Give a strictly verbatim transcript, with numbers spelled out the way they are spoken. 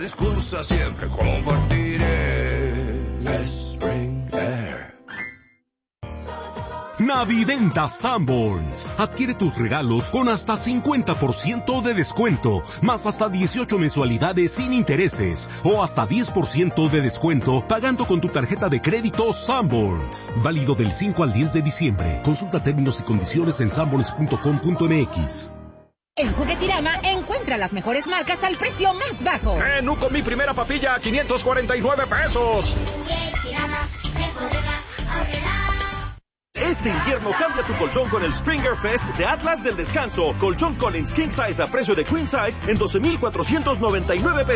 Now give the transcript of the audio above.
excusa, siempre compartiré. Spring Air. Navidenta Sanborns. Adquiere tus regalos con hasta cincuenta por ciento de descuento, más hasta dieciocho mensualidades sin intereses, o hasta diez por ciento de descuento pagando con tu tarjeta de crédito Sanborns. Válido del cinco al diez de diciembre. Consulta términos y condiciones en sanborns punto com punto m x. En Juguetirama encuentra las mejores marcas al precio más bajo. Menú con mi primera papilla a quinientos cuarenta y nueve pesos. Juguetirama, me podrá ahorrar. Este invierno cambia tu colchón con el Springer Fest de Atlas del Descanso. Colchón Collins King Size a precio de Queen Size en doce mil cuatrocientos noventa y nueve pesos.